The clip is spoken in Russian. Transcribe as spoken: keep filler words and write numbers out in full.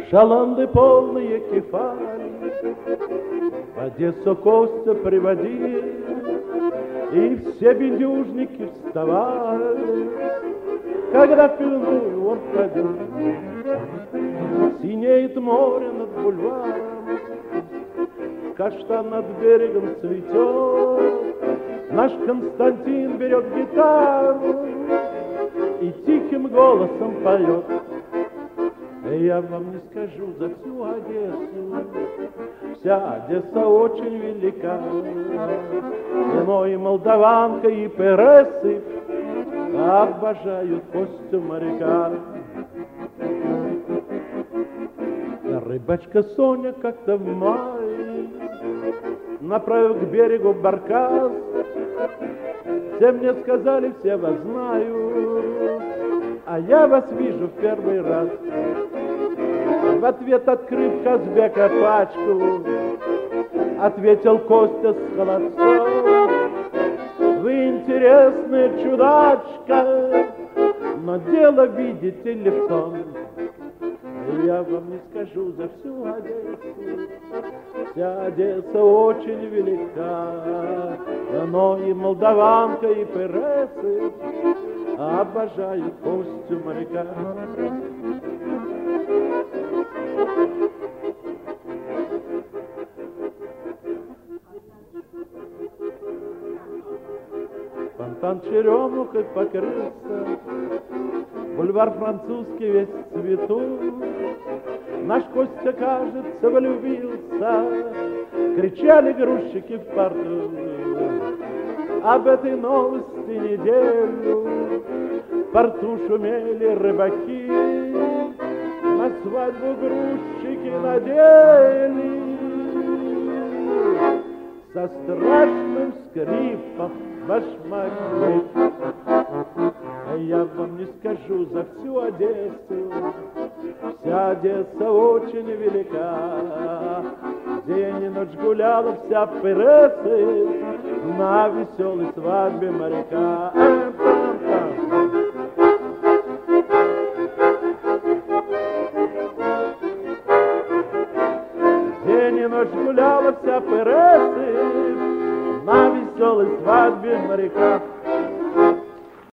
шаланды полные кефали в Одессу Костя приводил, и все бендюжники вставали, когда в пивную он ходил. Синеет море над бульваром, каштан над берегом цветет, наш Константин берет гитару и тихим голосом поет. Я вам не скажу за всю Одессу, вся Одесса очень велика, но и молдаванка, и пересы обожают Костю моряка. Рыбачка Соня как-то в мае, направив к берегу баркас, все мне сказали, все вас знаю, а я вас вижу в первый раз. В ответ, открыв Казбека пачку, ответил Костя с холодцом: вы интересная чудачка, но дело, видите ли, в том, я вам не скажу за всю Одессу, вся Одесса очень велика, но и молдаванка, и пересы обожают Костю моряка. Фонтан черемухой покрылся, бульвар французский весь в цвету. Наш Костя, кажется, влюбился, кричали грузчики в порту. Об этой новости неделю в порту шумели рыбаки, на свадьбу грузчики надели со страшным скрипом башмаки. А я вам не скажу за всю Одессу, вся Одесса очень велика, день и ночь гуляла вся в пересы на веселой свадьбе моряка. День и ночь гуляла вся в пересы на веселой свадьбе моряка.